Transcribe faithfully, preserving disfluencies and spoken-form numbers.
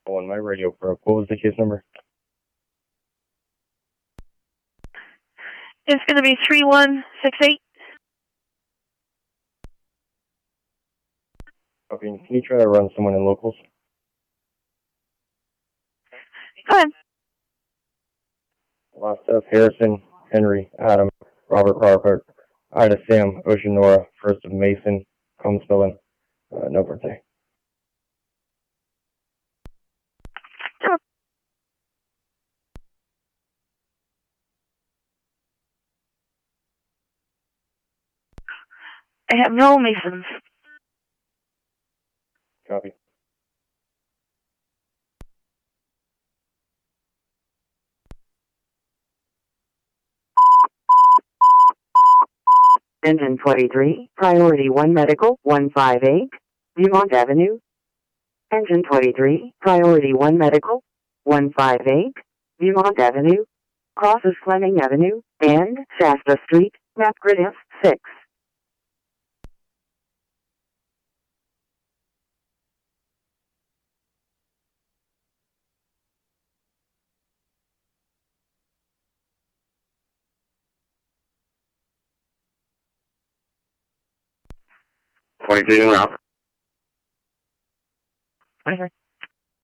on my radio probe. What was the case number? It's going to be three one six eight. Okay, can you try to run someone in locals? Go ahead. Lost F. Harrison, Henry, Adam, Robert, Robert, Ida, Sam, Ocean, Nora, First of Mason, Come spelling, uh, no birthday. Sure. I have no Masons. Copy. Engine twenty-three, Priority one Medical, one five eight, Dumont Avenue. Engine twenty-three, Priority one Medical, one five eight, Dumont Avenue, crosses Fleming Avenue, and Shasta Street, map grid F six. twenty-two, route. twenty-three.